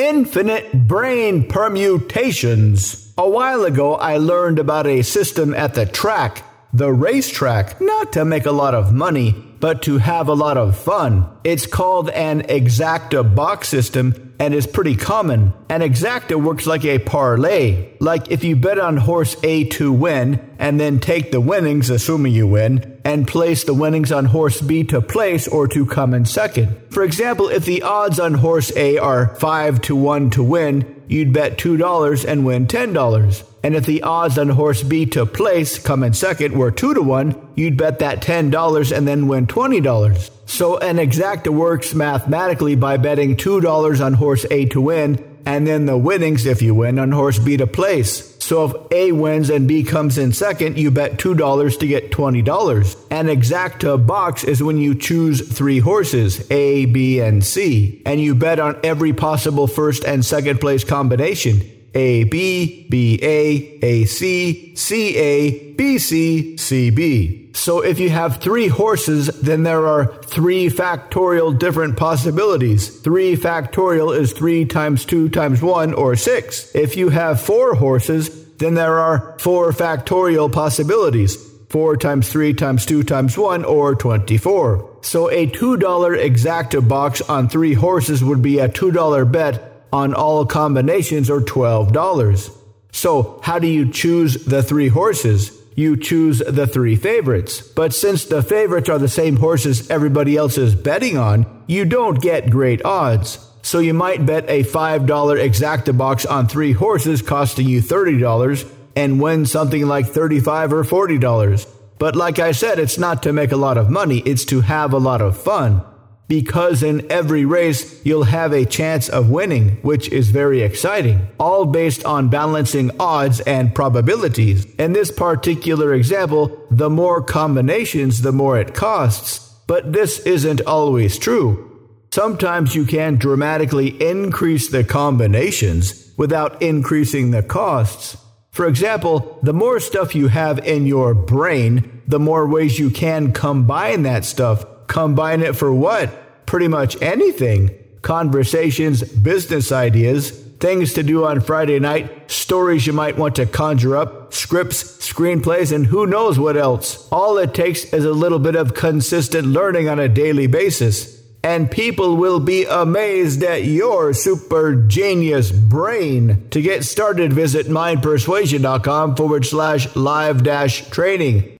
Infinite brain permutations. A while ago, I learned about a system at the track, the racetrack, not to make a lot of money, but to have a lot of fun. It's called an exacta box system and is pretty common. An exacta works like a parlay. Like if you bet on horse A to win, and then take the winnings, assuming you win, and place the winnings on horse B to place or to come in second. For example, if the odds on horse A are 5-1 to win, you'd bet $2 and win $10. And if the odds on horse B to place, come in second, were 2-1, you'd bet that $10 and then win $20. So an exacta works mathematically by betting $2 on horse A to win, and then the winnings, if you win, on horse B to place. So if A wins and B comes in second, you bet $2 to get $20. An exacta box is when you choose 3 horses, A, B, and C, and you bet on every possible first and second place combination. A, B, B, A, C, C, A, B, C, C, B. So if you have 3 horses, then there are 3 factorial different possibilities. 3 factorial is 3 times 2 times 1, or 6. If you have 4 horses, then there are 4 factorial possibilities. 4 times 3 times 2 times 1, or 24. So a $2 exacta box on 3 horses would be a $2 bet on all combinations, or $12. So how do you choose the 3 horses? You choose the 3 favorites. But since the favorites are the same horses everybody else is betting on, you don't get great odds. So you might bet a $5 exacta box on 3 horses costing you $30 and win something like $35 or $40. But like I said, it's not to make a lot of money, it's to have a lot of fun. Because in every race, you'll have a chance of winning, which is very exciting, all based on balancing odds and probabilities. In this particular example, the more combinations, the more it costs. But this isn't always true. Sometimes you can dramatically increase the combinations without increasing the costs. For example, the more stuff you have in your brain, the more ways you can combine that stuff. Combine it for what? Pretty much anything. Conversations, business ideas, things to do on Friday night, stories you might want to conjure up, scripts, screenplays, and who knows what else. All it takes is a little bit of consistent learning on a daily basis. And people will be amazed at your super genius brain. To get started, visit mindpersuasion.com/live-training.